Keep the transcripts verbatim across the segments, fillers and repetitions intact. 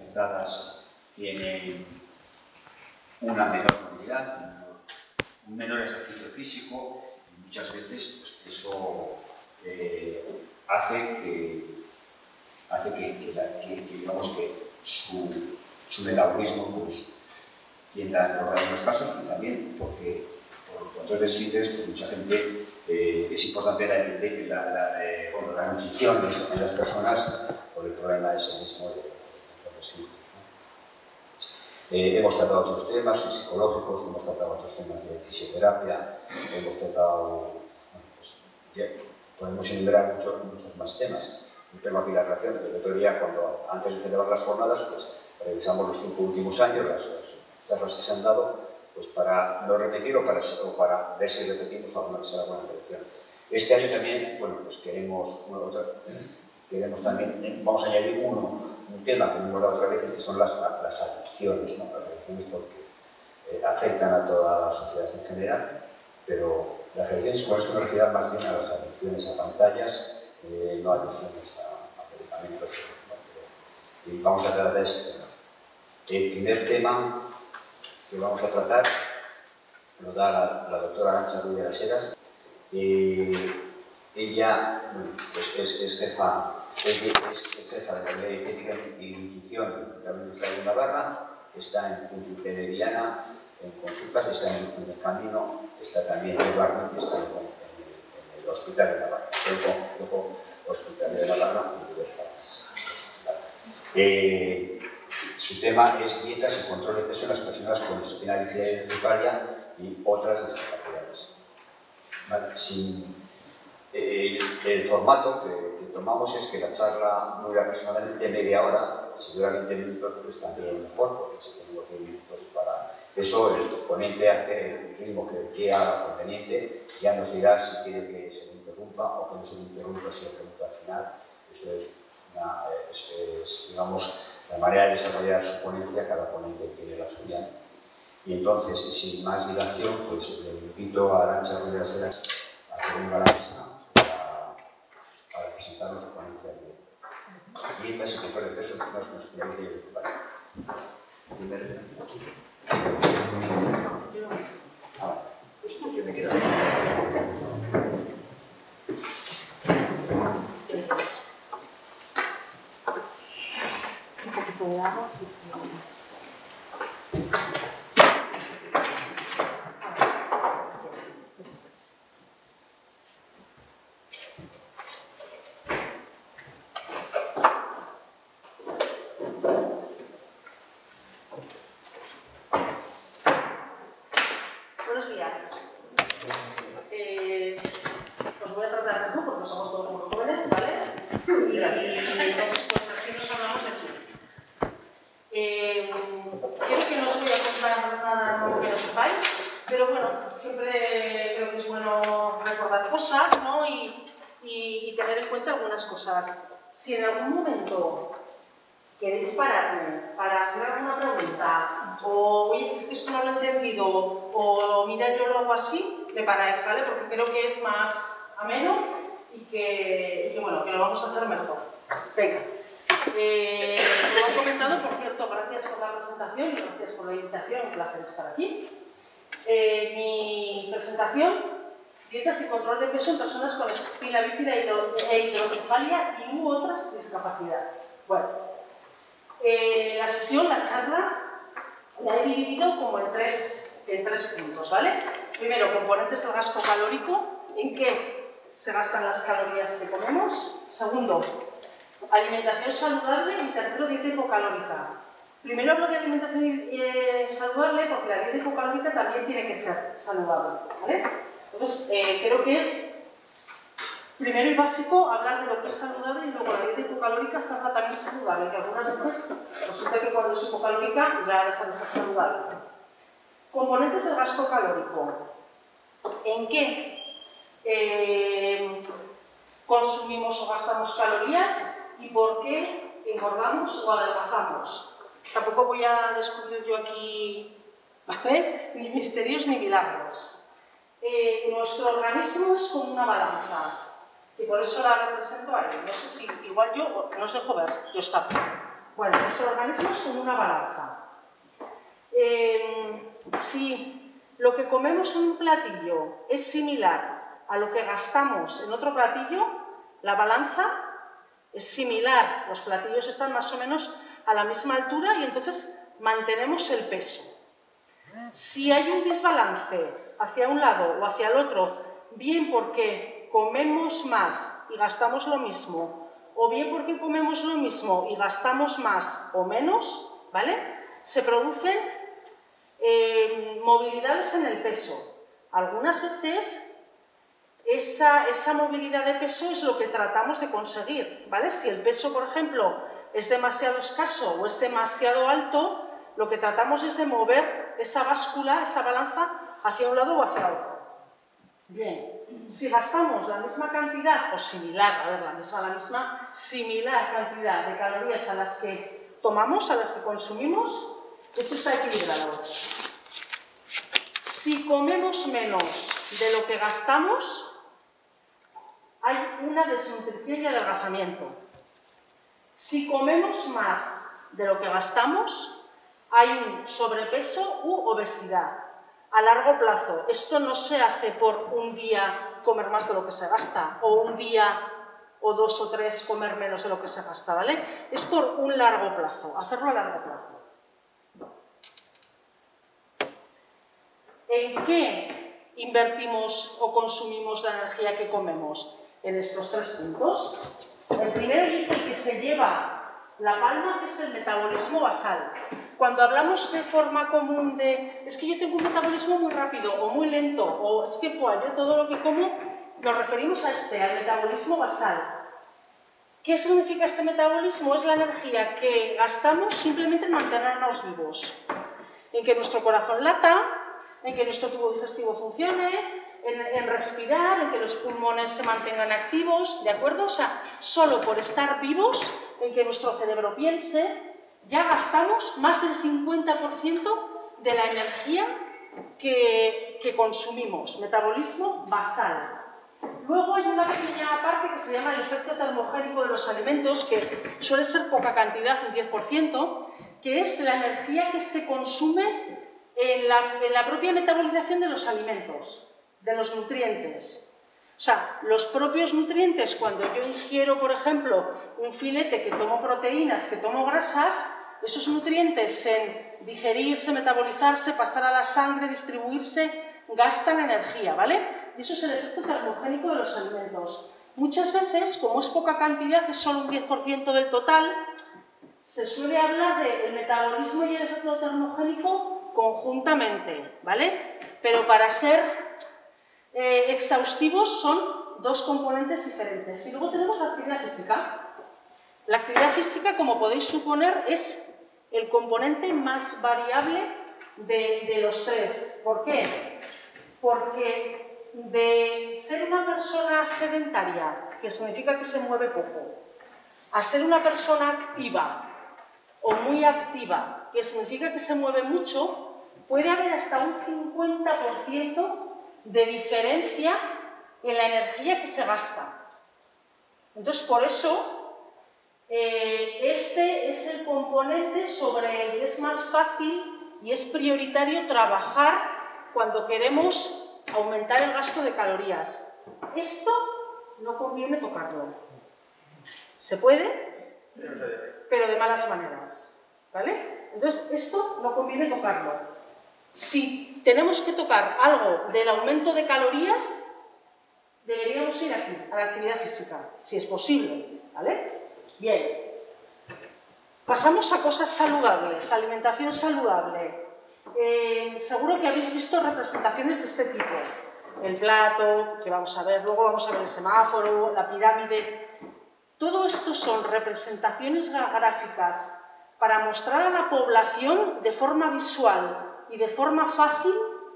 afectadas tienen una menor movilidad, un menor ejercicio físico, y muchas veces pues, eso eh, hace que, hace que, que, la, que, que, digamos, que su, su metabolismo pues, tienda a engordar en los casos, y también porque por control de esfínteres, pues, mucha gente eh, es importante la, la, la, eh, bueno, la nutrición en las personas por el problema ese mismo de, de los esfínteres. Eh, hemos tratado otros temas psicológicos, hemos tratado otros temas de fisioterapia, hemos tratado, bueno, pues, ya, podemos enumerar mucho, muchos más temas. Yo tengo aquí la relación, el otro día, cuando, antes de celebrar las jornadas, pues revisamos los cinco últimos años, las, las charlas que se han dado, pues para no repetir o para, o para ver si repetimos alguna vez alguna intervención. Este año también, bueno, pues queremos, bueno, otra, queremos también, vamos a añadir uno, un tema que hemos dado otra vez, que son las, las adicciones, ¿no? Las adicciones porque eh, afectan a toda la sociedad en general, pero las adicciones, con esto me refiero más bien a las adicciones a pantallas, eh, no adicciones a, a medicamentos, ¿no? Pero, y vamos a tratar de este tema. El primer tema que vamos a tratar lo da la, la doctora Arantxa Ruiz de las Heras. Eh, ella bueno, pues es, es jefa Es, es jefa de la Unidad de Dietética y Nutrición de la Universidad de Navarra, está en Príncipe de Viana, en consultas, está en, en el camino, está también en Barna, está en, en, en el Hospital de Navarra, el Hospital de Navarra, en diversas. Eh, su tema es dietas y control de peso en las personas con espina bífida y hidrocefalia y otras discapacidades. ¿Vale? Sin, eh, el, el formato que tomamos es que la charla dura aproximadamente media hora, si dura veinte minutos, pues también mejor, porque si tenemos diez minutos para eso, el ponente hace el ritmo que quiera conveniente, ya nos dirá si quiere que se le interrumpa o que no se le interrumpa si le pregunta al final. Eso es, una, es, es, digamos, la manera de desarrollar su ponencia, cada ponente tiene la suya. Y entonces, sin más dilación, pues le invito a Arantxa Ruiz de las Heras a que venga a la mesa para presentarnos su ponencia de dietas y control de peso en personas con espina bífida y hidrocefalia. Primero, aquí. Ah, pues yo me quedo. Un poquito de agua, sí. Buenos días. Eh, os voy a tratar de tú, porque somos todos muy jóvenes, ¿vale? Y, y entonces, pues así nos hablamos de aquí. Eh, creo que no os voy a contar nada nuevo que no sepáis, pero bueno, siempre creo que es bueno recordar cosas, ¿no? Y, y, y tener en cuenta algunas cosas. Si en algún momento queréis pararme para hacer alguna pregunta, o oye, es que esto no lo he entendido, o mira, yo lo hago así, me paráis, ¿vale? Porque creo que es más ameno y que, y que bueno, que lo vamos a hacer mejor. Venga. Eh, como han comentado, por cierto, gracias por la presentación y gracias por la invitación, un placer estar aquí. Eh, mi presentación, dietas y control de peso en personas con espina bífida e hidrocefalia y u otras discapacidades. Bueno. Eh, la sesión, la charla, la he dividido como en tres, en tres puntos, ¿vale? Primero, componentes del gasto calórico, en qué se gastan las calorías que comemos. Segundo, alimentación saludable. Y tercero, dieta hipocalórica. Primero hablo de alimentación eh, saludable porque la dieta hipocalórica también tiene que ser saludable, ¿vale? Entonces, eh, creo que es primero y básico hablar de lo que es saludable y luego la dieta hipocalórica está también saludable, que algunas veces resulta que cuando es hipocalórica ya deja de ser saludable. Componentes del gasto calórico. ¿En qué eh, consumimos o gastamos calorías y por qué engordamos o adelgazamos? Tampoco voy a descubrir yo aquí, ¿vale?, ni misterios ni milagros. Eh, nuestro organismo es como una balanza. Y por eso la represento ahí. No sé si, igual yo, no os dejo ver, yo está. Bueno, nuestro organismo es como una balanza. Eh, si lo que comemos en un platillo es similar a lo que gastamos en otro platillo, la balanza es similar, los platillos están más o menos a la misma altura y entonces mantenemos el peso. Si hay un desbalance hacia un lado o hacia el otro, bien porque comemos más y gastamos lo mismo, o bien porque comemos lo mismo y gastamos más o menos, ¿vale? Se producen eh, movilidades en el peso. Algunas veces esa, esa movilidad de peso es lo que tratamos de conseguir, ¿vale? Si el peso, por ejemplo, es demasiado escaso o es demasiado alto, lo que tratamos es de mover esa báscula, esa balanza, hacia un lado o hacia otro. Bien, si gastamos la misma cantidad, o similar, a ver, la misma, la misma, similar cantidad de calorías a las que tomamos, a las que consumimos, esto está equilibrado. Si comemos menos de lo que gastamos, hay una desnutrición y adelgazamiento. Si comemos más de lo que gastamos, hay un sobrepeso u obesidad a largo plazo. Esto no se hace por un día comer más de lo que se gasta, o un día o dos o tres comer menos de lo que se gasta, ¿vale? Es por un largo plazo, hacerlo a largo plazo. ¿En qué invertimos o consumimos la energía que comemos? En estos tres puntos. El primero es el que se lleva la palma, que es el metabolismo basal. Cuando hablamos de forma común de es que yo tengo un metabolismo muy rápido o muy lento, o es que pues, yo todo lo que como, nos referimos a este, al metabolismo basal. ¿Qué significa este metabolismo? Es la energía que gastamos simplemente en mantenernos vivos, en que nuestro corazón lata, en que nuestro tubo digestivo funcione, en, en respirar, en que los pulmones se mantengan activos, ¿de acuerdo? O sea, solo por estar vivos, en que nuestro cerebro piense, ya gastamos más del cincuenta por ciento de la energía que, que consumimos, metabolismo basal. Luego hay una pequeña parte que se llama el efecto termogénico de los alimentos, que suele ser poca cantidad, un diez por ciento, que es la energía que se consume en la, en la propia metabolización de los alimentos, de los nutrientes. O sea, los propios nutrientes, cuando yo ingiero, por ejemplo, un filete, que tomo proteínas, que tomo grasas, esos nutrientes en digerirse, metabolizarse, pasar a la sangre, distribuirse, gastan energía, ¿vale? Y eso es el efecto termogénico de los alimentos. Muchas veces, como es poca cantidad, es solo un diez por ciento del total, se suele hablar del metabolismo y el efecto termogénico conjuntamente, ¿vale? Pero para ser Eh, exhaustivos son dos componentes diferentes. Y luego tenemos la actividad física. La actividad física, como podéis suponer, es el componente más variable de, de los tres. ¿Por qué? Porque de ser una persona sedentaria, que significa que se mueve poco, a ser una persona activa o muy activa, que significa que se mueve mucho, puede haber hasta un cincuenta por ciento de diferencia en la energía que se gasta. Entonces, por eso, eh, este es el componente sobre el que es más fácil y es prioritario trabajar cuando queremos aumentar el gasto de calorías. Esto no conviene tocarlo. ¿Se puede? Pero de malas maneras, ¿vale? Entonces, esto no conviene tocarlo. Si tenemos que tocar algo del aumento de calorías, deberíamos ir aquí, a la actividad física, si es posible, ¿vale? Bien. Pasamos a cosas saludables, alimentación saludable. Eh, seguro que habéis visto representaciones de este tipo. El plato, que vamos a ver, luego vamos a ver el semáforo, la pirámide. Todo esto son representaciones gráficas para mostrar a la población de forma visual y de forma fácil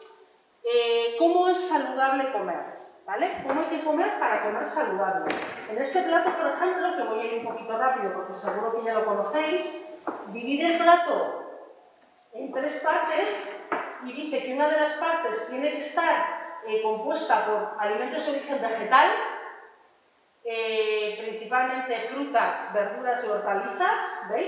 eh, cómo es saludable comer, ¿vale? Cómo hay que comer para comer saludable. En este plato, por ejemplo, que voy a ir un poquito rápido porque seguro que ya lo conocéis, divide el plato en tres partes y dice que una de las partes tiene que estar eh, compuesta por alimentos de origen vegetal, eh, principalmente frutas, verduras y hortalizas, ¿veis?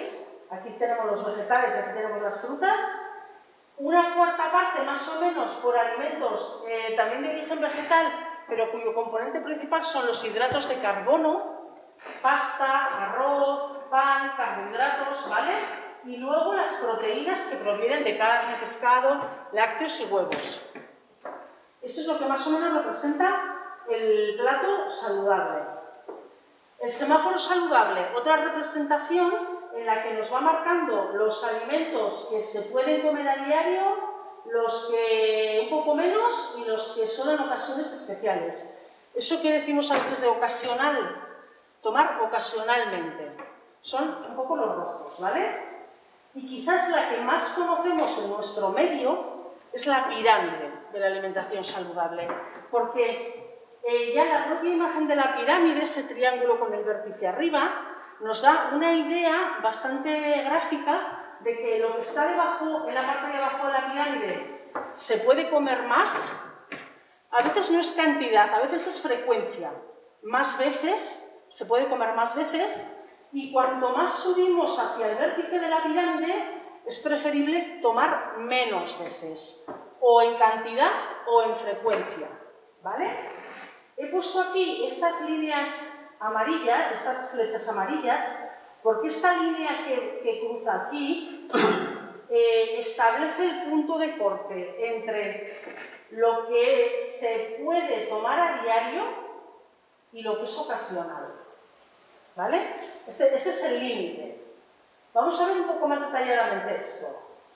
aquí tenemos los vegetales y aquí tenemos las frutas. Una cuarta parte, más o menos, por alimentos eh, también de origen vegetal, pero cuyo componente principal son los hidratos de carbono, pasta, arroz, pan, carbohidratos, ¿vale? Y luego las proteínas que provienen de carne, pescado, lácteos y huevos. Esto es lo que más o menos representa el plato saludable. El semáforo saludable, otra representación en la que nos va marcando los alimentos que se pueden comer a diario, los que un poco menos y los que son en ocasiones especiales. Eso que decimos antes de ocasional, tomar ocasionalmente, son un poco los rojos, ¿vale? Y quizás la que más conocemos en nuestro medio es la pirámide de la alimentación saludable, porque eh, ya la propia imagen de la pirámide, ese triángulo con el vértice arriba, nos da una idea bastante gráfica de que lo que está debajo, en la parte de abajo de la pirámide, se puede comer más. A veces no es cantidad, a veces es frecuencia. Más veces, se puede comer más veces, y cuanto más subimos hacia el vértice de la pirámide, es preferible tomar menos veces, o en cantidad o en frecuencia, ¿vale? He puesto aquí estas líneas amarillas, estas flechas amarillas, porque esta línea que, que cruza aquí eh, establece el punto de corte entre lo que se puede tomar a diario y lo que es ocasional, ¿vale? Este, este es el límite. Vamos a ver un poco más detalladamente esto.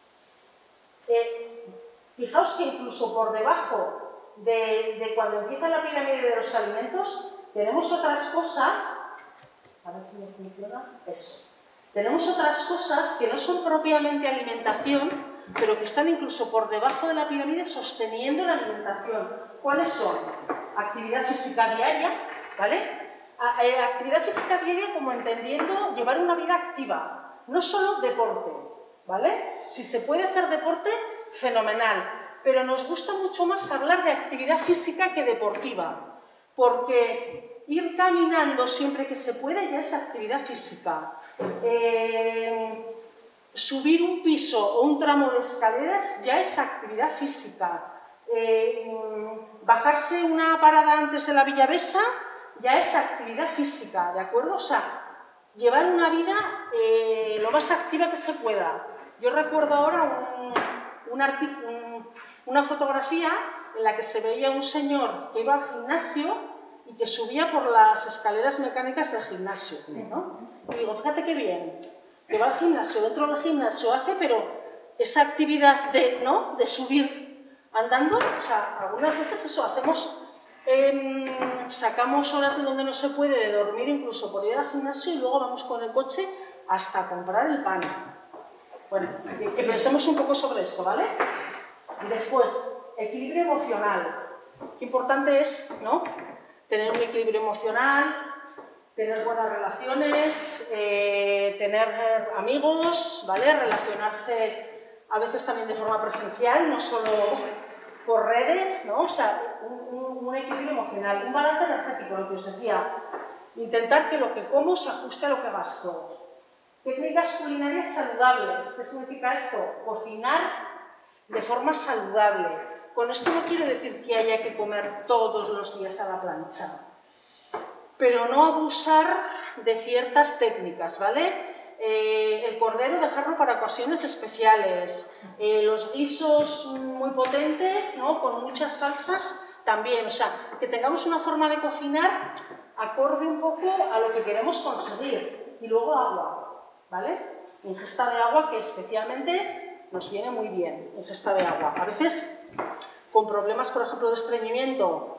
Eh, fijaos que incluso por debajo de, de cuando empieza la pirámide de los alimentos, tenemos otras cosas, a ver si me funciona, eso. Tenemos otras cosas que no son propiamente alimentación, pero que están incluso por debajo de la pirámide sosteniendo la alimentación. ¿Cuáles son? Actividad física diaria, ¿vale? Actividad física diaria como entendiendo llevar una vida activa, no solo deporte, ¿vale? Si se puede hacer deporte, fenomenal, pero nos gusta mucho más hablar de actividad física que deportiva. Porque ir caminando siempre que se pueda ya es actividad física. Eh, subir un piso o un tramo de escaleras ya es actividad física. Eh, bajarse una parada antes de la Villavesa ya es actividad física, ¿de acuerdo? O sea, llevar una vida eh, lo más activa que se pueda. Yo recuerdo ahora un, un un, una fotografía en la que se veía un señor que iba al gimnasio y que subía por las escaleras mecánicas del gimnasio, ¿no? Y digo, fíjate qué bien, que va al gimnasio, dentro del gimnasio hace, pero esa actividad de, ¿no? de subir andando, o sea, algunas veces eso hacemos, eh, sacamos horas de donde no se puede, de dormir incluso por ir al gimnasio y luego vamos con el coche hasta comprar el pan. Bueno, que, que pensemos un poco sobre esto, ¿vale? Después, equilibrio emocional. Qué importante es, ¿no? Tener un equilibrio emocional, tener buenas relaciones, eh, tener amigos, ¿vale? Relacionarse a veces también de forma presencial, no solo por redes, ¿no? O sea, un, un, un equilibrio emocional, un balance energético, lo que os decía. Intentar que lo que como se ajuste a lo que gasto. Técnicas culinarias saludables. ¿Qué significa esto? Cocinar de forma saludable. Con esto no quiero decir que haya que comer todos los días a la plancha, pero no abusar de ciertas técnicas, ¿vale? Eh, el cordero dejarlo para ocasiones especiales, eh, los guisos muy potentes, ¿no? Con muchas salsas también, o sea, que tengamos una forma de cocinar acorde un poco a lo que queremos conseguir. Y luego agua, ¿vale? Ingesta de agua que especialmente nos viene muy bien, ingesta de agua. A veces, con problemas, por ejemplo, de estreñimiento,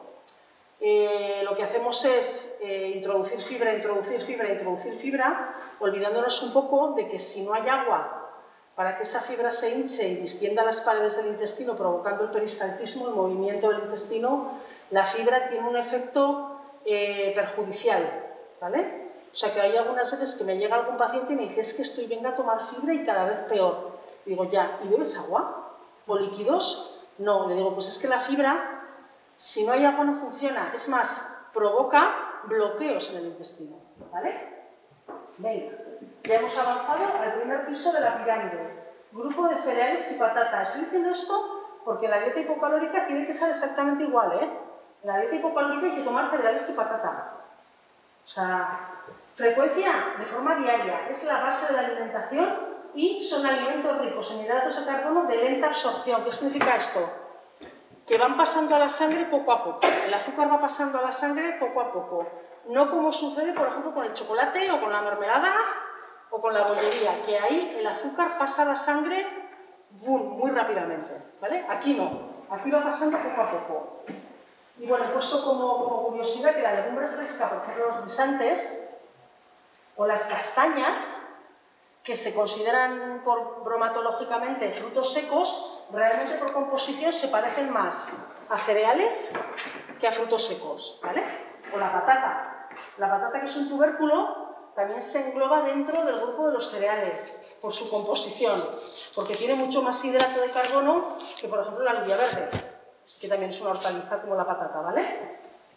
eh, lo que hacemos es eh, introducir fibra, introducir fibra, introducir fibra, olvidándonos un poco de que si no hay agua para que esa fibra se hinche y distienda las paredes del intestino, provocando el peristaltismo, el movimiento del intestino, la fibra tiene un efecto eh, perjudicial, ¿vale? O sea, que hay algunas veces que me llega algún paciente y me dice, es que estoy, venga a tomar fibra y cada vez peor. Digo, ya, ¿y bebes agua? ¿O líquidos? No, le digo, pues es que la fibra, si no hay agua no funciona. Es más, provoca bloqueos en el intestino, ¿vale? Venga. Ya hemos avanzado al primer piso de la pirámide. Grupo de cereales y patatas. Estoy diciendo esto porque la dieta hipocalórica tiene que ser exactamente igual, ¿eh? En la dieta hipocalórica hay que tomar cereales y patata. O sea, frecuencia de forma diaria. Es la base de la alimentación y son alimentos ricos en hidratos de carbono de lenta absorción. ¿Qué significa esto? Que van pasando a la sangre poco a poco. El azúcar va pasando a la sangre poco a poco. No como sucede, por ejemplo, con el chocolate o con la mermelada o con la bollería, que ahí el azúcar pasa a la sangre boom, muy rápidamente, ¿vale? Aquí no, aquí va pasando poco a poco. Y bueno, he puesto como, como curiosidad que la legumbre fresca, por ejemplo, los guisantes o las castañas, que se consideran por, bromatológicamente frutos secos, realmente por composición se parecen más a cereales que a frutos secos, ¿vale? O la patata. La patata, que es un tubérculo, también se engloba dentro del grupo de los cereales, por su composición, porque tiene mucho más hidrato de carbono que, por ejemplo, la alubia verde, que también es una hortaliza como la patata, ¿vale?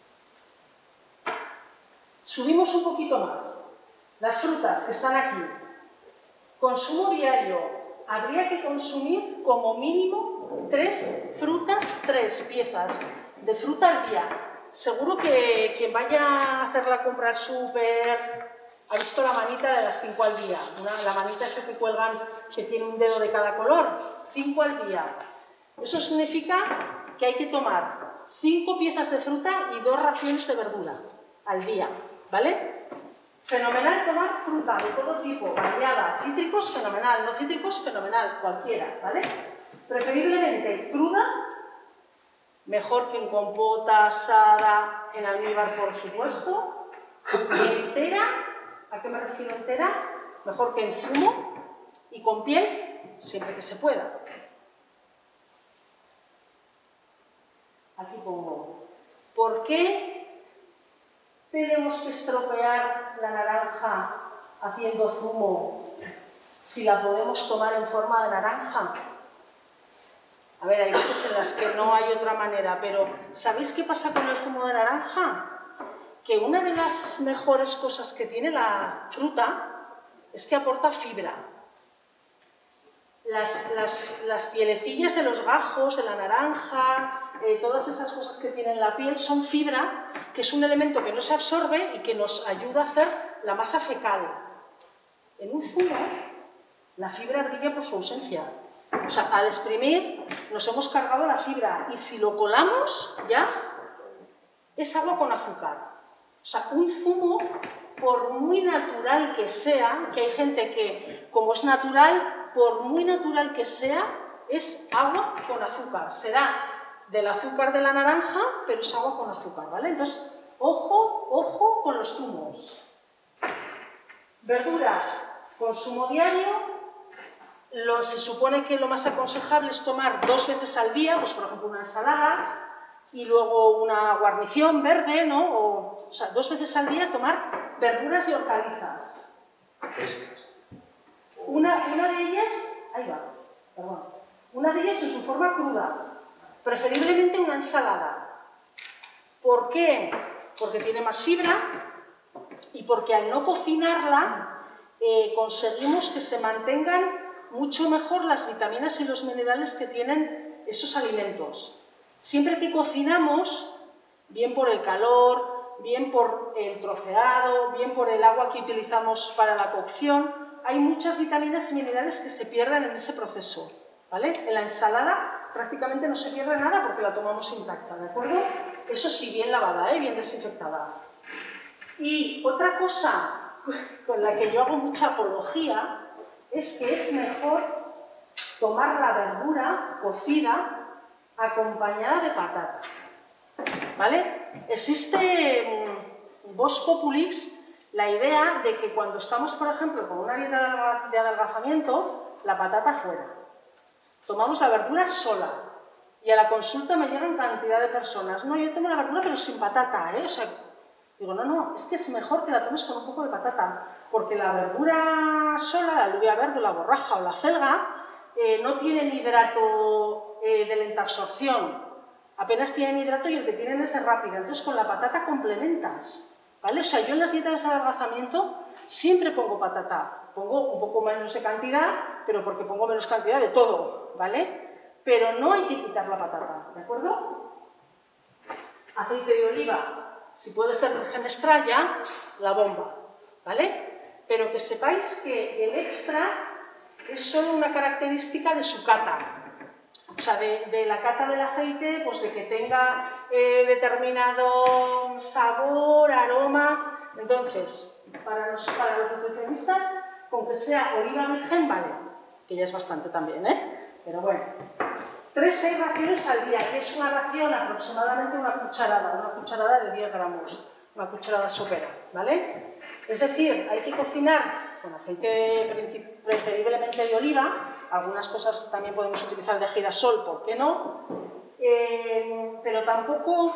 Subimos un poquito más. Las frutas que están aquí. Consumo diario. Habría que consumir como mínimo tres frutas, tres piezas de fruta al día. Seguro que quien vaya a hacer la compra al súper ha visto la manita de las cinco al día. Una, la manita esa que cuelgan, que tiene un dedo de cada color. Cinco al día. Eso significa que hay que tomar cinco piezas de fruta y dos raciones de verdura al día, ¿vale? Fenomenal tomar fruta de todo tipo, variada, cítricos, fenomenal, no cítricos, fenomenal, cualquiera, ¿vale? Preferiblemente cruda, mejor que en compota, asada, en almíbar, por supuesto, entera, ¿a qué me refiero entera? Mejor que en zumo y con piel, siempre que se pueda. Aquí pongo, ¿por qué tenemos que estropear la naranja haciendo zumo si la podemos tomar en forma de naranja? A ver, hay veces en las que no hay otra manera, pero ¿sabéis qué pasa con el zumo de naranja? Que una de las mejores cosas que tiene la fruta es que aporta fibra. Las, las, las pielecillas de los gajos, de la naranja, eh, todas esas cosas que tiene en la piel son fibra, que es un elemento que no se absorbe y que nos ayuda a hacer la masa fecal. En un zumo, la fibra brilla por su ausencia. O sea, al exprimir nos hemos cargado la fibra y si lo colamos ya es agua con azúcar. O sea, un zumo, por muy natural que sea, que hay gente que, como es natural, por muy natural que sea, es agua con azúcar. Será del azúcar de la naranja, pero es agua con azúcar, ¿vale? Entonces, ojo, ojo con los zumos. Verduras, consumo diario. Lo, se supone que lo más aconsejable es tomar dos veces al día, pues por ejemplo una ensalada y luego una guarnición verde, ¿no? O, o sea, dos veces al día tomar verduras y hortalizas. Una, una de ellas, ahí va, perdón, una de ellas en su forma cruda, preferiblemente una ensalada. ¿Por qué? Porque tiene más fibra y porque al no cocinarla eh, conseguimos que se mantengan mucho mejor las vitaminas y los minerales que tienen esos alimentos. Siempre que cocinamos, bien por el calor, bien por el troceado, bien por el agua que utilizamos para la cocción, hay muchas vitaminas y minerales que se pierden en ese proceso, ¿vale? En la ensalada prácticamente no se pierde nada porque la tomamos intacta, ¿de acuerdo? Eso sí, bien lavada, ¿eh? Bien desinfectada. Y otra cosa con la que yo hago mucha apología es que es mejor tomar la verdura cocida acompañada de patata, ¿vale? Existe en Vox Populix la idea de que cuando estamos, por ejemplo, con una dieta de adelgazamiento, la patata fuera. Tomamos la verdura sola y a la consulta me llegan cantidad de personas. No, yo tomo la verdura pero sin patata, ¿eh? O sea, digo, no, no, es que es mejor que la tomes con un poco de patata, porque la verdura sola, la alubia verde, la borraja o la acelga, eh, no tienen hidrato eh, de lenta absorción, apenas tienen hidrato y el que tienen es de rápida, entonces con la patata complementas, ¿vale? O sea, yo en las dietas de adelgazamiento siempre pongo patata. Pongo un poco menos de cantidad, pero porque pongo menos cantidad de todo, ¿vale? Pero no hay que quitar la patata, ¿de acuerdo? Aceite de oliva, si puede ser virgen extra ya, la bomba, ¿vale? Pero que sepáis que el extra es solo una característica de su cata. O sea, de, de la cata del aceite, pues de que tenga eh, determinado sabor, aroma. Entonces, para los, para los nutricionistas, con que sea oliva virgen, vale, que ya es bastante también, ¿eh? Pero bueno, tres seis raciones al día, que es una ración aproximadamente una cucharada, una cucharada de diez gramos, una cucharada sopera, ¿vale? Es decir, hay que cocinar con aceite preferiblemente de oliva, algunas cosas también podemos utilizar de girasol, ¿por qué no? Eh, pero tampoco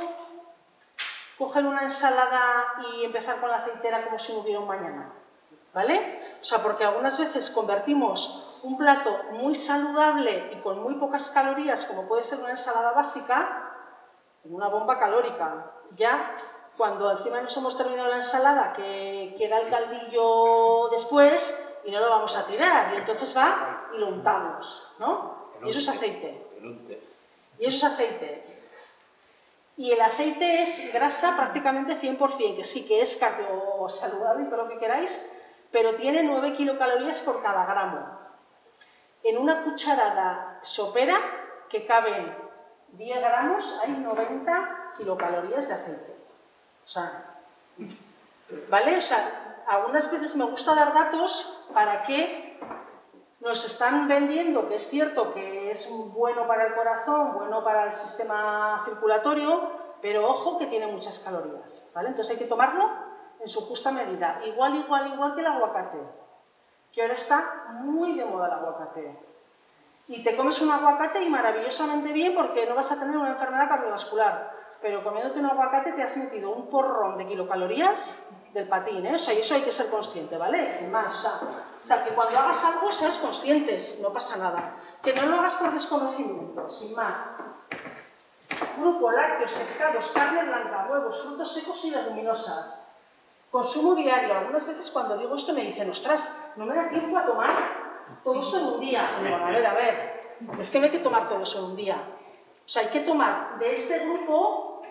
coger una ensalada y empezar con la aceitera como si no hubiera un mañana. ¿Vale? O sea, porque algunas veces convertimos un plato muy saludable y con muy pocas calorías, como puede ser una ensalada básica, en una bomba calórica. Ya, cuando encima nos hemos terminado la ensalada, que queda el caldillo después y no lo vamos a tirar, y entonces va y lo untamos, ¿no? Y eso es aceite. Y eso es aceite. Y el aceite es grasa prácticamente cien por cien, que sí que es cardio saludable y todo lo que queráis, pero tiene nueve kilocalorías por cada gramo. En una cucharada sopera, que caben diez gramos, hay noventa kilocalorías de aceite. O sea, ¿vale? O sea, algunas veces me gusta dar datos para que nos están vendiendo que es cierto que es bueno para el corazón, bueno para el sistema circulatorio, pero ojo que tiene muchas calorías, ¿vale? Entonces hay que tomarlo en su justa medida, igual, igual, igual que el aguacate, que ahora está muy de moda el aguacate. Y te comes un aguacate y maravillosamente bien porque no vas a tener una enfermedad cardiovascular, pero comiéndote un aguacate te has metido un porrón de kilocalorías del patín, ¿eh? O sea, y eso hay que ser consciente, ¿vale? Sin más, o sea, o sea, que cuando hagas algo seas conscientes, no pasa nada. Que no lo hagas por desconocimiento, sin más. Grupo, lácteos, pescados, carne blanca, huevos, frutos secos y leguminosas. Consumo diario. Algunas veces cuando digo esto me dicen, ostras, no me da tiempo a tomar todo esto en un día. Y digo, a ver, a ver, es que no hay que tomar todo eso en un día. O sea, hay que tomar de este grupo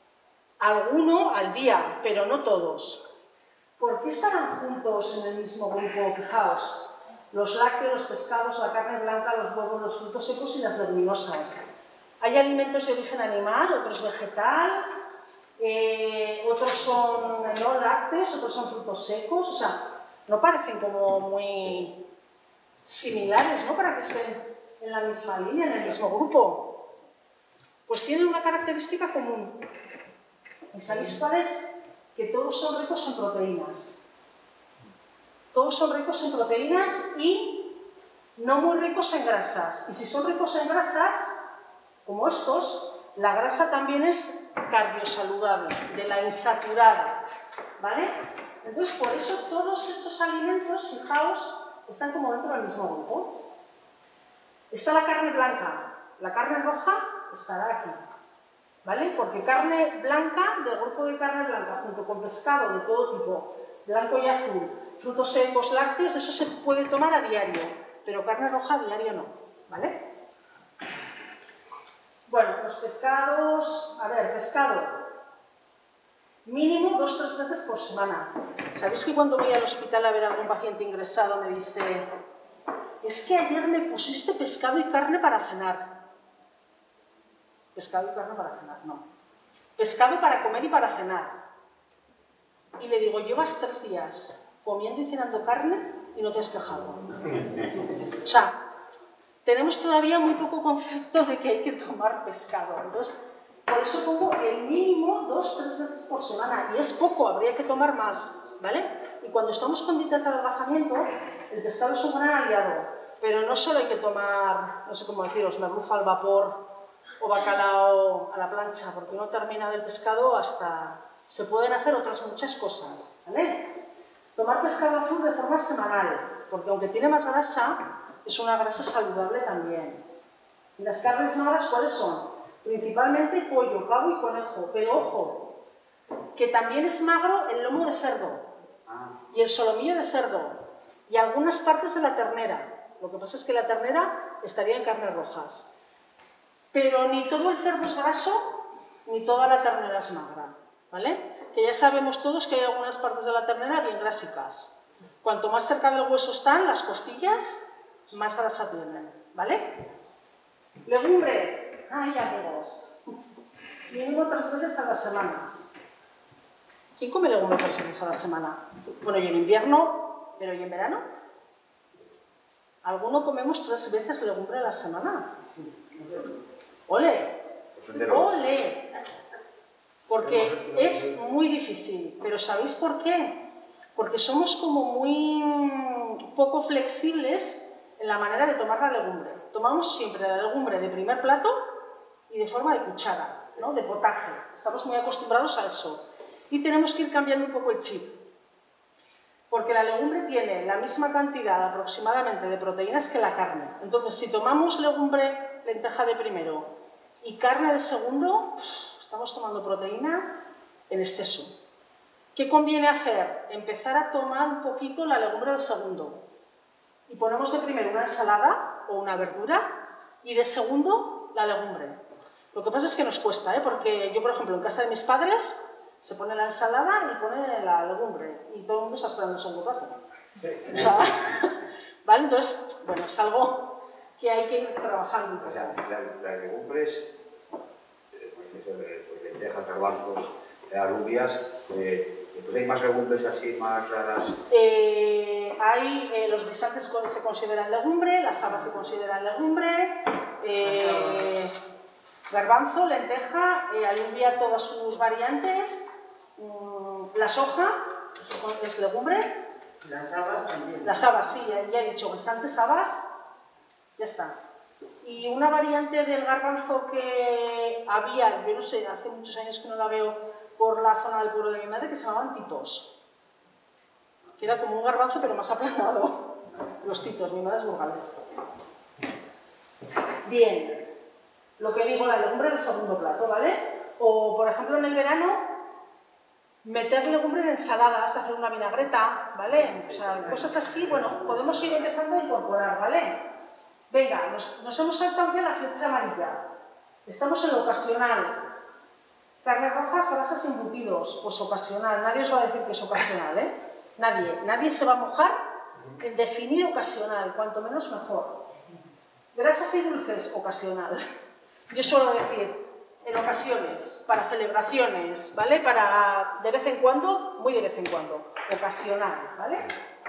alguno al día, pero no todos. ¿Por qué estarán juntos en el mismo grupo? Fijaos, los lácteos, los pescados, la carne blanca, los huevos, los frutos secos y las leguminosas. Hay alimentos de origen animal, otros vegetal, eh, otros son no lácteos, otros son frutos secos, o sea, no parecen como muy similares, ¿no? Para que estén en la misma línea, en el mismo grupo. Pues tienen una característica común. ¿Y sabéis cuál es? Que todos son ricos en proteínas. Todos son ricos en proteínas y no muy ricos en grasas. Y si son ricos en grasas, como estos, la grasa también es cardiosaludable, de la insaturada, ¿vale? Entonces, por eso todos estos alimentos, fijaos, están como dentro del mismo grupo. Está la carne blanca, la carne roja estará aquí, ¿vale? Porque carne blanca, del grupo de carne blanca, junto con pescado de todo tipo, blanco y azul, frutos secos, lácteos, de eso se puede tomar a diario, pero carne roja a diario no, ¿vale? Bueno, los pescados, a ver, pescado, mínimo dos o tres veces por semana. ¿Sabéis que cuando voy al hospital a ver a algún paciente ingresado me dice, es que ayer me pusiste pescado y carne para cenar? Pescado y carne para cenar, no. Pescado para comer y para cenar. Y le digo, llevas tres días comiendo y cenando carne y no te has quejado. O sea, tenemos todavía muy poco concepto de que hay que tomar pescado. Entonces, por eso pongo el mínimo dos o tres veces por semana. Y es poco, habría que tomar más, ¿vale? Y cuando estamos con dietas de adelgazamiento, el pescado es un gran aliado. Pero no solo hay que tomar, no sé cómo deciros, merluza al vapor o bacalao a la plancha, porque uno termina del pescado hasta... Se pueden hacer otras muchas cosas, ¿vale? Tomar pescado azul de forma semanal, porque aunque tiene más grasa, es una grasa saludable también. ¿Y las carnes magras cuáles son? Principalmente pollo, pavo y conejo. Pero ojo, que también es magro el lomo de cerdo y el solomillo de cerdo y algunas partes de la ternera. Lo que pasa es que la ternera estaría en carnes rojas. Pero ni todo el cerdo es graso, ni toda la ternera es magra, ¿vale? Que ya sabemos todos que hay algunas partes de la ternera bien grásicas. Cuanto más cerca del hueso están las costillas, más grasa tienen, ¿vale? Legumbre. Ay, amigos. Mínimo tres veces a la semana. ¿Quién come legumbre tres veces a la semana? Bueno, y en invierno, pero ¿y en verano? ¿Alguno comemos tres veces legumbre a la semana? ¡Ole! ¡Ole! Porque es muy difícil. ¿Pero sabéis por qué? Porque somos como muy poco flexibles en la manera de tomar la legumbre. Tomamos siempre la legumbre de primer plato y de forma de cuchara, ¿no? De potaje. Estamos muy acostumbrados a eso. Y tenemos que ir cambiando un poco el chip. Porque la legumbre tiene la misma cantidad aproximadamente de proteínas que la carne. Entonces, si tomamos legumbre, lenteja de primero y carne de segundo, estamos tomando proteína en exceso. ¿Qué conviene hacer? Empezar a tomar un poquito la legumbre del segundo. Y ponemos de primero una ensalada o una verdura y de segundo la legumbre. Lo que pasa es que nos cuesta, ¿eh? Porque yo, por ejemplo, en casa de mis padres se pone la ensalada y pone la legumbre y todo el mundo está esperando el segundo rato. O sea, ¿vale? Entonces, bueno, es algo que hay que ir trabajando. O sea, las legumbres, pues lentejas, garbanzos, alubias, eh, pues hay más legumbres así, más raras. Eh, hay, eh, los guisantes se consideran legumbre, las habas se consideran legumbre, eh, garbanzo, lenteja, eh, alubia, todas sus variantes, mmm, la soja es legumbre. Las habas también. Las habas, sí, ya, ya he dicho, guisantes, habas, ya está. Y una variante del garbanzo que había, yo no sé, hace muchos años que no la veo por la zona del pueblo de mi madre, que se llamaban titos. Que era como un garbanzo, pero más aplanado. Los titos, mi madre es burgalesa. Bien, lo que digo, la legumbre del segundo plato, ¿vale? O, por ejemplo, en el verano, meter legumbre en ensaladas, hacer una vinagreta, ¿vale? O sea, cosas así, bueno, podemos ir empezando a incorporar, ¿vale? Venga, nos, nos hemos saltado ya la flecha amarilla. Estamos en lo ocasional. Carnes rojas, grasas, embutidos. Pues ocasional. Nadie os va a decir que es ocasional, ¿eh? Nadie. Nadie se va a mojar en definir ocasional. Cuanto menos, mejor. Grasas y dulces, ocasional. Yo suelo decir, en ocasiones, para celebraciones, ¿vale? Para de vez en cuando, muy de vez en cuando. Ocasional, ¿vale?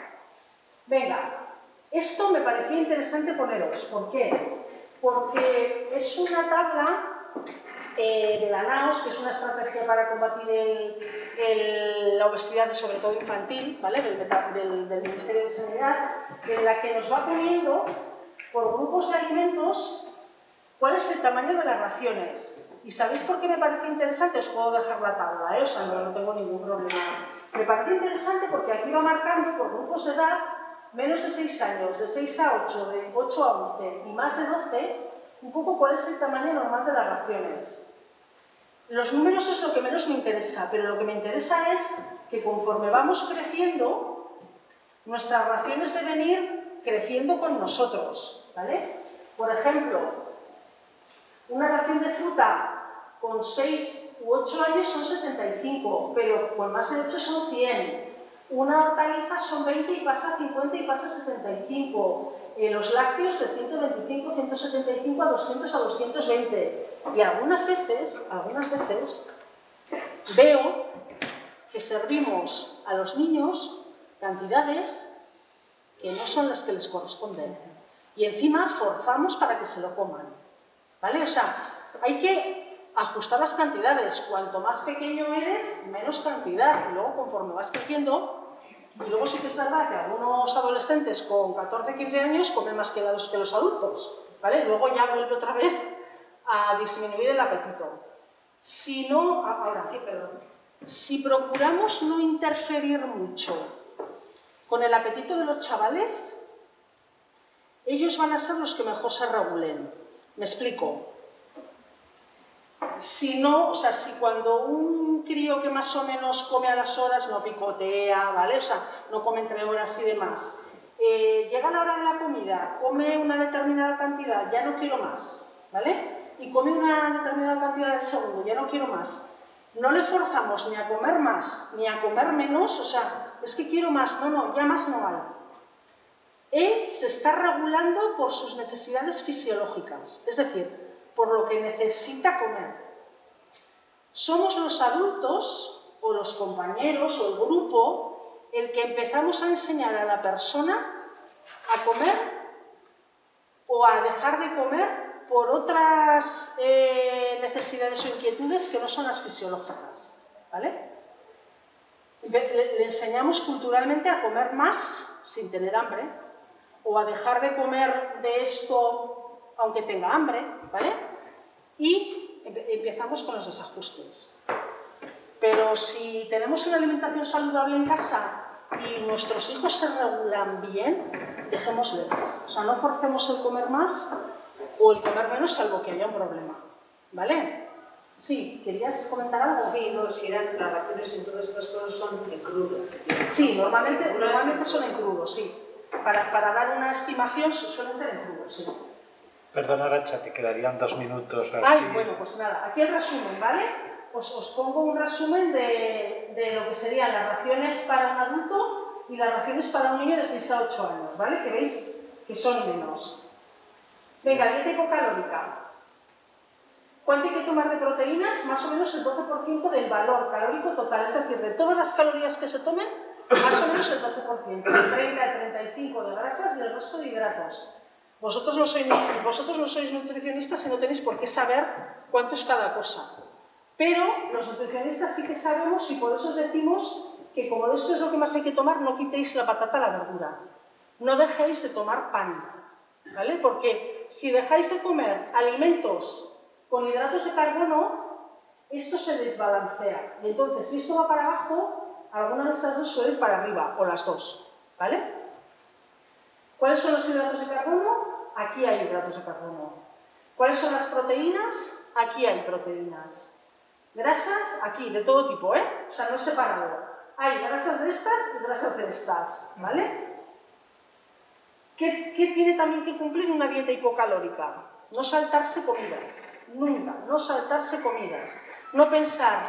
Venga. Esto me parecía interesante poneros. ¿Por qué? Porque es una tabla eh, de la NAOS, que es una estrategia para combatir el, el, la obesidad, sobre todo infantil, ¿vale? del, del, del Ministerio de Sanidad, en la que nos va poniendo por grupos de alimentos cuál es el tamaño de las raciones. ¿Y sabéis por qué me parece interesante? Os puedo dejar la tabla, ¿eh? O sea, no, no tengo ningún problema. Me parece interesante porque aquí va marcando por grupos de edad menos de seis años, de seis a ocho, de ocho a once y más de doce, un poco cuál es el tamaño normal de las raciones. Los números es lo que menos me interesa, pero lo que me interesa es que conforme vamos creciendo, nuestras raciones deben ir creciendo con nosotros, ¿vale? Por ejemplo, una ración de fruta con seis u ocho años son setenta y cinco, pero con más de ocho son cien. Una hortaliza son veinte y pasa a cincuenta y pasa a setenta y cinco. Eh, los lácteos de ciento veinticinco, ciento setenta y cinco a doscientos a doscientos veinte. Y algunas veces, algunas veces, veo que servimos a los niños cantidades que no son las que les corresponden. Y encima forzamos para que se lo coman. ¿Vale? O sea, hay que ajustar las cantidades. Cuanto más pequeño eres, menos cantidad. Y luego, conforme vas creciendo, y luego sí que es verdad que algunos adolescentes con catorce, quince años comen más que los, que los adultos, ¿vale? Luego ya vuelve otra vez a disminuir el apetito. Si no, ahora, sí, perdón. Si procuramos no interferir mucho con el apetito de los chavales, ellos van a ser los que mejor se regulen. Me explico. Si no, o sea, si cuando un crío que más o menos come a las horas no picotea, ¿vale? O sea, no come entre horas y demás, eh, llega la hora de la comida, come una determinada cantidad, ya no quiero más, ¿vale? Y come una determinada cantidad de segundo, ya no quiero más. No le forzamos ni a comer más, ni a comer menos, o sea, es que quiero más, no, no, ya más no hay. Él se está regulando por sus necesidades fisiológicas, es decir, por lo que necesita comer. Somos los adultos, o los compañeros, o el grupo, el que empezamos a enseñar a la persona a comer o a dejar de comer por otras eh, necesidades o inquietudes que no son las fisiológicas, ¿vale? Le, le enseñamos culturalmente a comer más sin tener hambre, o a dejar de comer de esto aunque tenga hambre, ¿vale? Y empezamos con los desajustes. Pero si tenemos una alimentación saludable en casa y nuestros hijos se regulan bien, dejémosles. O sea, no forcemos el comer más o el comer menos, salvo que haya un problema, ¿vale? Sí, ¿querías comentar algo? Sí, no, si eran las raciones y todas estas cosas son en crudo. Sí, normalmente, normalmente son en crudo, sí. Para, para dar una estimación suelen ser en crudo, sí. Perdona, Arantxa, te quedarían dos minutos. Así. Ay, bueno, pues nada, aquí el resumen, ¿vale? Os, os pongo un resumen de, de lo que serían las raciones para un adulto y las raciones para un niño de seis a ocho años, ¿vale? Que veis que son menos. Venga, dieta hipocalórica. ¿Cuánto hay que tomar de proteínas? Más o menos el doce por ciento del valor calórico total, es decir, de todas las calorías que se tomen, más o menos el doce por ciento, el treinta al treinta y cinco por ciento de grasas y el resto de hidratos. Vosotros no, sois, vosotros no sois nutricionistas y no tenéis por qué saber cuánto es cada cosa. Pero los nutricionistas sí que sabemos y por eso os decimos que como de esto es lo que más hay que tomar, no quitéis la patata a la verdura. No dejéis de tomar pan, ¿vale? Porque si dejáis de comer alimentos con hidratos de carbono, esto se desbalancea. Y entonces, si esto va para abajo, alguna de estas dos suele ir para arriba, o las dos, ¿vale? ¿Cuáles son los hidratos de carbono? Aquí hay hidratos de carbono. ¿Cuáles son las proteínas? Aquí hay proteínas. Grasas, aquí, de todo tipo, ¿eh? O sea, no es separado. Hay grasas de estas y grasas de estas, ¿vale? ¿Qué, qué tiene también que cumplir una dieta hipocalórica? No saltarse comidas, nunca, no saltarse comidas. No pensar,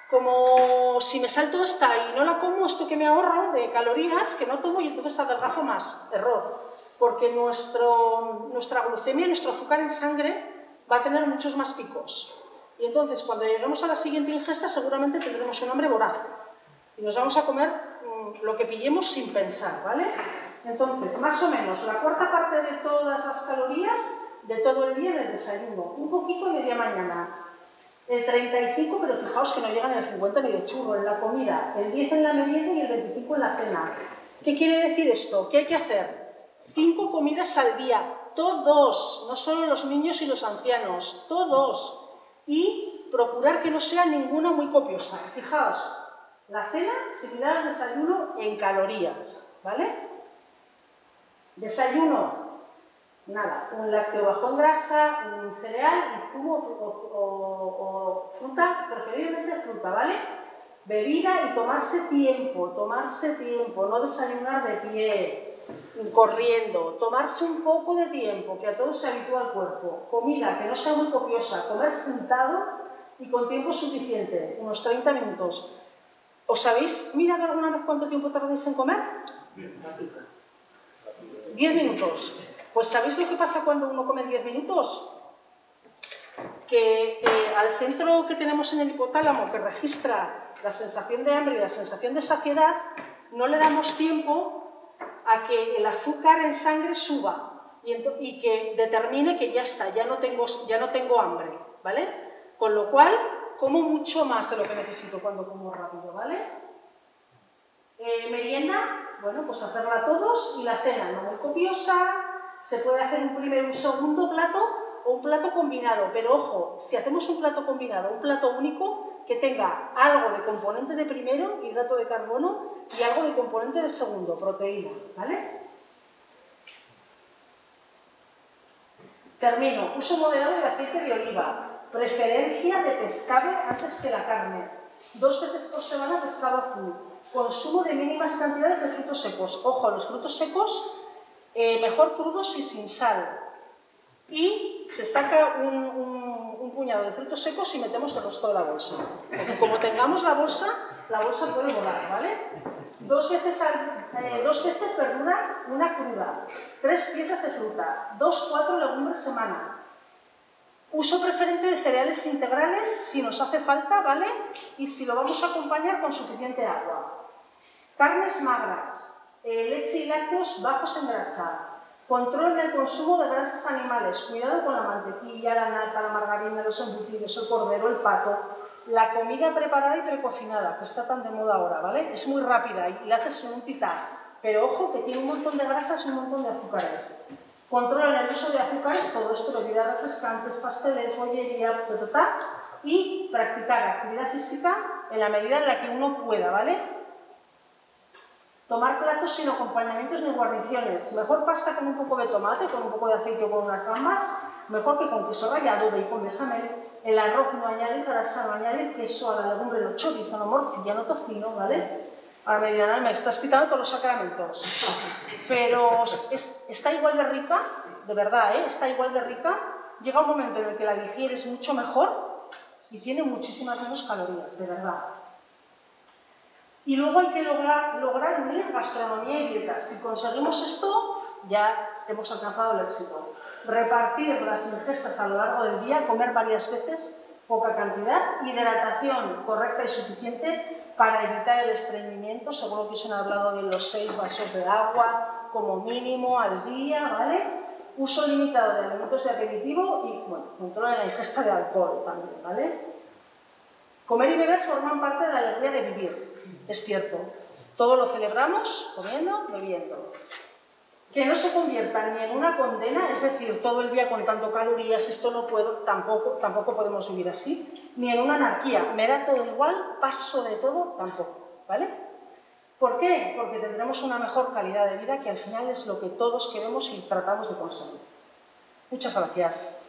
como si me salto esta y no la como, esto que me ahorro de calorías, que no tomo y entonces adelgazo más. Error. Porque nuestro, nuestra glucemia, nuestro azúcar en sangre va a tener muchos más picos. Y entonces, cuando lleguemos a la siguiente ingesta, seguramente tendremos un hambre voraz. Y nos vamos a comer mmm, lo que pillemos sin pensar, ¿vale? Entonces, más o menos, la cuarta parte de todas las calorías de todo el día en el desayuno. Un poquito a media mañana. El treinta y cinco, pero fijaos que no llegan el cincuenta ni de churro en la comida. El diez en la merienda y el veinticinco en la cena. ¿Qué quiere decir esto? ¿Qué hay que hacer? Cinco comidas al día, todos, no solo los niños y los ancianos, todos. Y procurar que no sea ninguna muy copiosa. Fijaos, la cena similar al desayuno en calorías, ¿vale? Desayuno, nada, un lácteo bajo en grasa, un cereal y zumo o, o, o fruta, preferiblemente fruta, ¿vale? Bebida y tomarse tiempo, tomarse tiempo, no desayunar de pie. Corriendo, tomarse un poco de tiempo, que a todos se habitúa el cuerpo, comida que no sea muy copiosa, comer sentado y con tiempo suficiente, unos treinta minutos. ¿Os habéis mirado alguna vez cuánto tiempo tardáis en comer? diez minutos. Pues ¿sabéis lo que pasa cuando uno come diez minutos? Que eh, al centro que tenemos en el hipotálamo, que registra la sensación de hambre y la sensación de saciedad, no le damos tiempo a que el azúcar en sangre suba y, y que determine que ya está, ya no, tengo, ya no tengo hambre, ¿vale? Con lo cual, como mucho más de lo que necesito cuando como rápido, ¿vale? Eh, merienda, bueno, pues hacerla todos, y la cena no muy copiosa, se puede hacer un primer y un segundo plato o un plato combinado, pero ojo, si hacemos un plato combinado, un plato único, que tenga algo de componente de primero, hidrato de carbono, y algo de componente de segundo, proteína, ¿vale? Termino. Uso moderado de aceite de oliva. Preferencia de pescado antes que la carne. Dos veces por semana pescado azul. Consumo de mínimas cantidades de frutos secos. Ojo, los frutos secos eh, mejor crudos y sin sal. Y se saca un, un, un puñado de frutos secos y metemos el resto de la bolsa. Porque como tengamos la bolsa, la bolsa puede volar, ¿vale? Dos veces, al, eh, dos veces verdura, una cruda. Tres piezas de fruta. Dos, cuatro legumbres semana. Uso preferente de cereales integrales si nos hace falta, ¿vale? Y si lo vamos a acompañar con suficiente agua. Carnes magras, eh, leche y lácteos bajos en grasa. Control del consumo de grasas animales. Cuidado con la mantequilla, la nata, la margarina, los embutidos, el cordero, el pato. La comida preparada y precocinada, que está tan de moda ahora, ¿vale? Es muy rápida y la haces en un titán. Pero ojo, que tiene un montón de grasas y un montón de azúcares. Controlen el uso de azúcares, todo esto, bebidas refrescantes, pasteles, bollería, ta, y practicar actividad física en la medida en la que uno pueda, ¿vale? Tomar platos sin acompañamientos ni guarniciones. Mejor pasta con un poco de tomate, con un poco de aceite o con unas gambas, mejor que con queso rallado, bacon, bechamel. El arroz no añadir grasa, no añadir queso, a la legumbre no chorizo, no morcilla, no tocino, ¿vale? A mediana me está explicando todos los sacramentos. Pero es, está igual de rica, de verdad, ¿eh? Está igual de rica. Llega un momento en el que la digieres mucho mejor y tiene muchísimas menos calorías, de verdad. Y luego hay que lograr, lograr unir gastronomía y dieta. Si conseguimos esto, ya hemos alcanzado el éxito. Repartir las ingestas a lo largo del día, comer varias veces, poca cantidad, hidratación correcta y suficiente para evitar el estreñimiento. Seguro que os han hablado de los seis vasos de agua como mínimo al día, ¿vale? Uso limitado de alimentos de aperitivo y, bueno, control de la ingesta de alcohol también, ¿vale? Comer y beber forman parte de la alegría de vivir, es cierto. Todo lo celebramos comiendo, bebiendo. Que no se convierta ni en una condena, es decir, todo el día contando calorías, esto no puedo, tampoco, tampoco podemos vivir así, ni en una anarquía, me da todo igual, paso de todo, tampoco, ¿vale? ¿Por qué? Porque tendremos una mejor calidad de vida, que al final es lo que todos queremos y tratamos de conseguir. Muchas gracias.